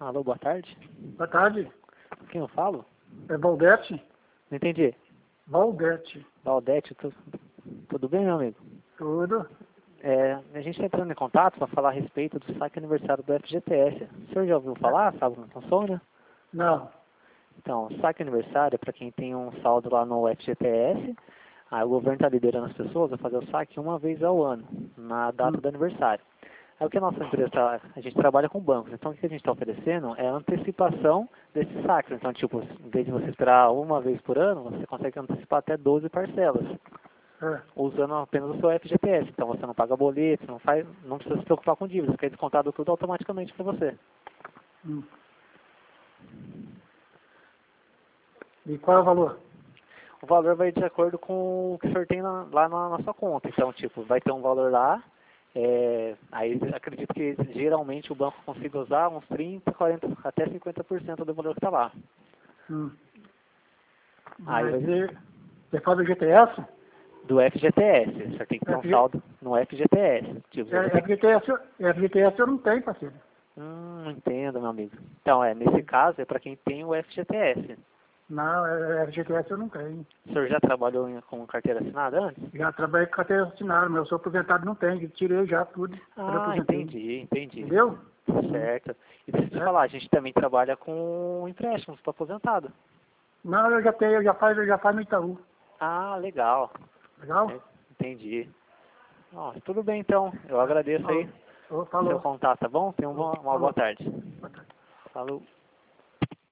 Alô, boa tarde. Boa tarde. Com quem eu falo? É Valdete? Não entendi. Valdete. Valdete, tudo bem, meu amigo? Tudo. A gente está entrando em contato para falar a respeito do saque aniversário do FGTS. O senhor já ouviu falar? Sabe como funciona? Não. Então, o saque aniversário é para quem tem um saldo lá no FGTS. Aí o governo está liberando as pessoas a fazer o saque uma vez ao ano, na data do aniversário. Aí o que a nossa empresa a gente trabalha com bancos, então o que a gente está oferecendo é a antecipação desses saques. Então, tipo, em vez de você esperar uma vez por ano, você consegue antecipar até 12 parcelas, usando apenas o seu FGTS. Então você não paga boleto, não precisa se preocupar com dívidas, porque é descontado tudo automaticamente para você. E qual é o valor? O valor vai de acordo com o que o senhor tem lá na sua conta. Então, tipo, vai ter um valor lá. Aí acredito que geralmente o banco consiga usar uns 30, 40, até 50% do valor que está lá. Aí Você faz o GTS? do FGTS, o senhor tem que ter um saldo no FGTS. Tipo, FGTS eu não tenho, parceiro. Entendo, meu amigo. Então, nesse caso, é para quem tem o FGTS. Não, FGTS eu não tenho. O senhor já trabalhou com carteira assinada antes? Já trabalhei com carteira assinada, mas eu sou aposentado, não tenho. Tirei já tudo. Entendi. Entendeu? Certo. E deixa eu te falar, a gente também trabalha com empréstimos para aposentado. Não, eu já faço no Itaú. Legal. Legal? Entendi. Tudo bem, então. Eu agradeço aí o seu contato, tá bom? Tenha uma boa tarde. Boa tarde. Falou.